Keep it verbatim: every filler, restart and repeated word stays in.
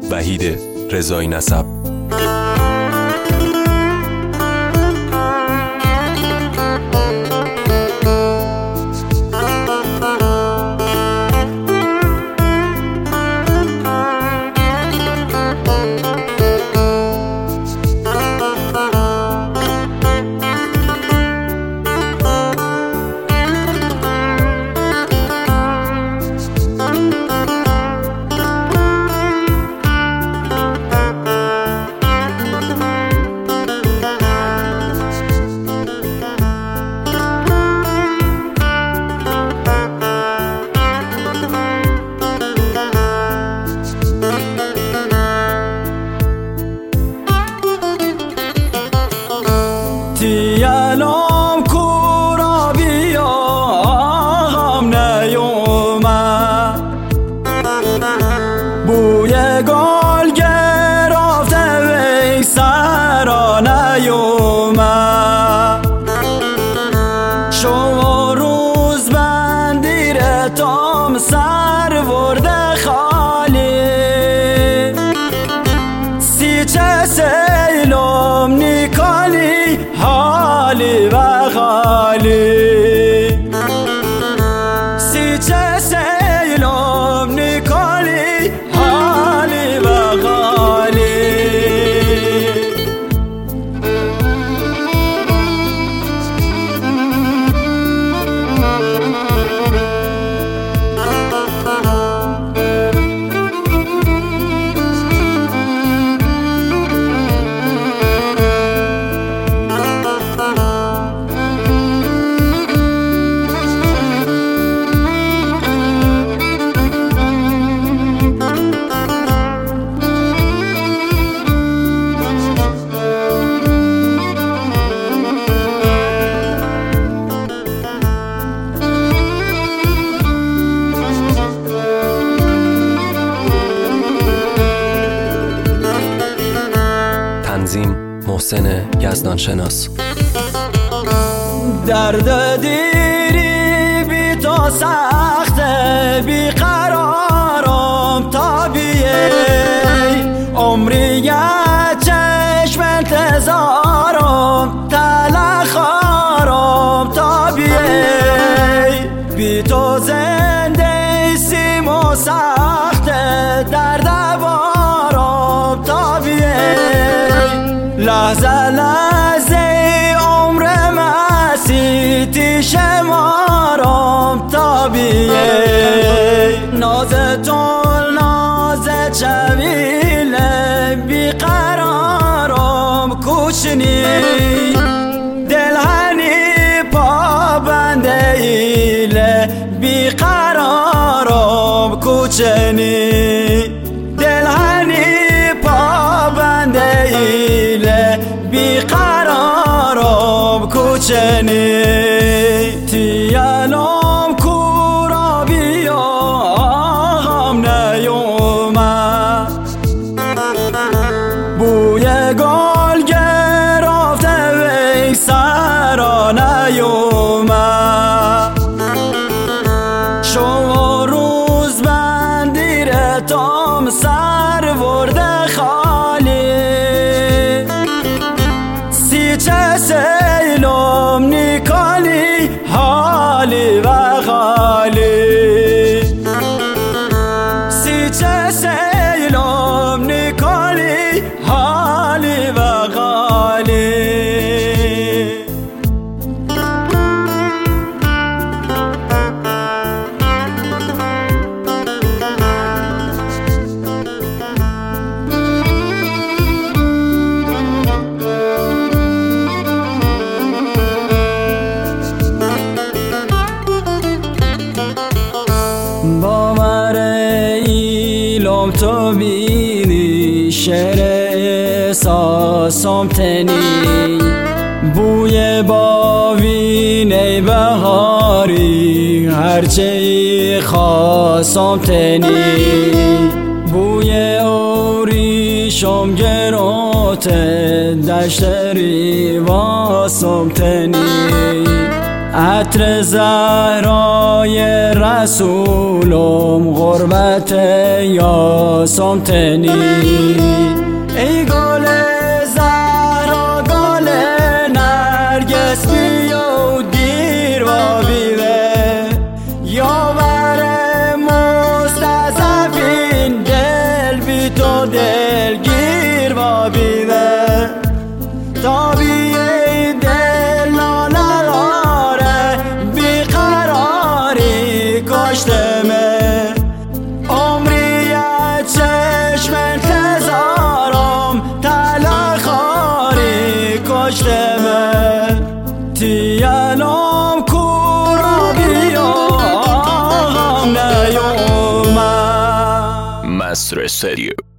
وحید رضایی نسب. تیالام کورا بیا آغام نیومد، بوی گل گرفته وی سرا نیومد. شما روز بندیر تام سر ورده خالی، سی چه سیلم نیکالی حالی و غالی، سی چه سیلم نیکالی حالی و غالی. تنظیم محسن یزدان شناس. درد دیری بی تو سخته، بی قرارم طبیعی، عمری چشم انتظارم تلخارم طبیعی، بی تو زنده سیم و سخته درد بارم طبیعی، لحظه لحظه عمر مسیتی شمارم طبیعی، ناز تو ناز چویله بیقرارم کوچنی، دلهنی پابنده ایله بیقرارم کوچنی، دلهنی پابنده ایله بیقرارم کوچنی. تیالام کورا بیا آغام نیومد، بوی گل گرفته وی سرا نیومد. شما روز بندیر تام سر ورده خالی، سی چه سیلم نیکالی حالی و غالی، سی چه سیلم نیکالی حالی و غالی. باور ایلم تو بینی، شعر احساسم تنی، بوی باوینه بهاری هرچه خواستم تنی، بوی اوریشم گروته دشت ریواسم تنی، عطر زهرای رسولم غربت یاسم تنی ای گل زهرا گل نرگس بیود گیر و بیوه یاور مستضعفین دل بی تو دل گیر و بیوه تابی دل نالاره بیقراری کشتمه عمری چشم انتظارم تلخاری کشتمه تیانم کورا بیام نیومد مصر استودیو.